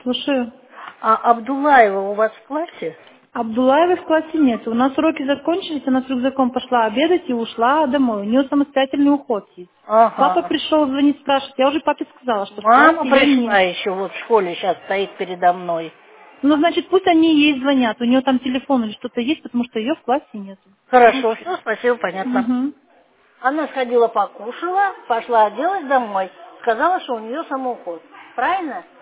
Слушаю. А Абдулаева у вас в классе? Абдулаевой в классе нет. У нас уроки закончились, она с рюкзаком пошла обедать и ушла домой. У нее самостоятельный уход есть. Папа Ага. пришел звонить, спрашивать. Я уже папе сказала, что в классе Мама ее пришла нет. еще, вот в школе сейчас стоит передо мной. Ну, значит, пусть они ей звонят. У нее там телефон или что-то есть, потому что ее в классе нет. Хорошо, все, спасибо, понятно. Угу. Она сходила покушала, пошла оделась домой, сказала, что у нее самоуход. Правильно?